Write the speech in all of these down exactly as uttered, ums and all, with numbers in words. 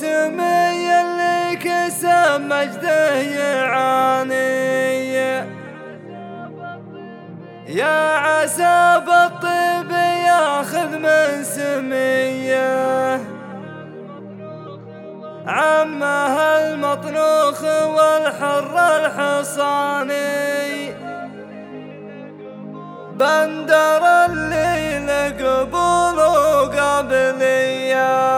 سمي اللي كسب مجده يعاني، يا عسى بالطيب ياخذ من سميه عمه المطروخ والحر الحصاني، بندر اللي لقبول وقابليه.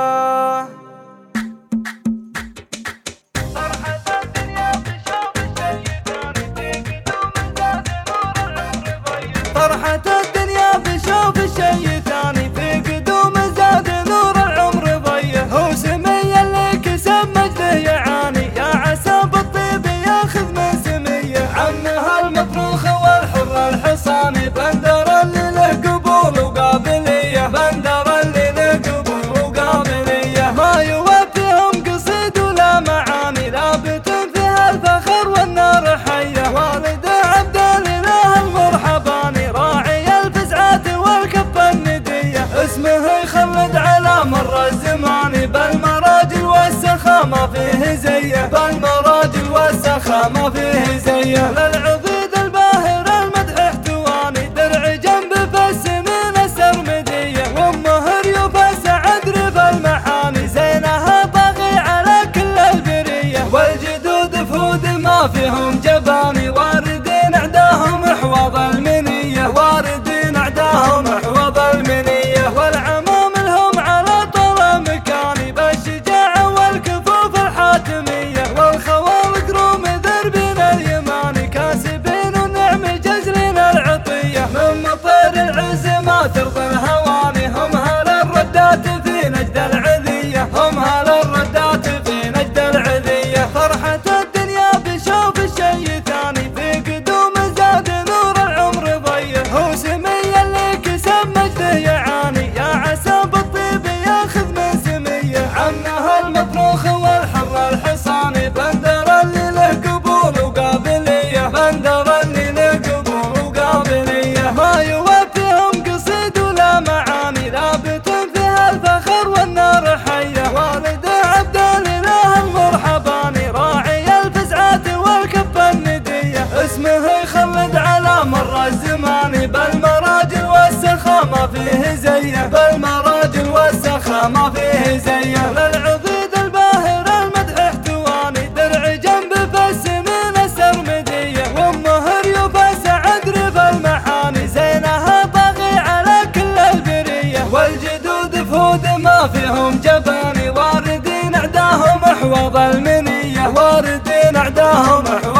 فرحة الدنيا بشوف الشي ثاني، في قدوم زاد نور العمر ضيه، هو سمي اللي كسب مجده يعاني، يا عسى بالطيب ياخذ من سميه عمه المطروخ والحر الحصاني، بندر اللي له قبول وقابليه، بندر اللي له قبول وقابليه، ما يوفيهم قصيد ولا معاني، لابت فيها الفخر والنار حيه، والد عبد الاله المرحباني، راعي الفزعات والكف النديه، اسمه يخلد على مر الزمان، بالمراجل والسخا ما فيه زيه، بالمراجل والسخا ما فيه زيه، للعضيد الباهر المدح احتواني، درع جنب في السنين السرمديه، وامه ريوف سعد ريف المحاني، زينها طاغي على كل البريه، والجدود فود ما فيهم جباني، واردين اعداهم حوض المنيه، واردين اعداهم حوض المنيه، والعمام لهم على طول مكاني، بالشجاعه والكفوف الحاتميه، والخوالق روم دربين اليماني، كاسبين ونعم جزلين العطيه، من مطير العز ما ترضى الهواني، هم هل الردات في نجد العذيه، هم هل الردات في نجد العذيه، فرحه الدنيا بشوف الشي ثاني، في قدوم زاد نور العمر ضيه، هو سمي اللي كسب مجده يعاني، يا عسى بالطيب ياخذ من سميه عمه المطروخ والحر الحصاني، بندر اللي له قبول وقابليه، بندر اللي له قبول وقابليه، ما يوفيهم قصيد ولا معاني، لابت فيها الفخر والنار حيه، والد عبد الاله المرحباني، راعي الفزعات والكف النديه، اسمه يخلد على مر الزمان، بالمراجل والسخا ما فيه زيه، بالمراجل والسخا ما فيه زيه، للعضيد الباهر المدح احتواني، درع جنب في السنين السرمديه، وامه ريوف سعد ريف المحاني، زينها طاغي على كل البريه، والجدود فود ما فيهم جباني، واردين اعداهم حوض المنيه، واردين اعداهم حوض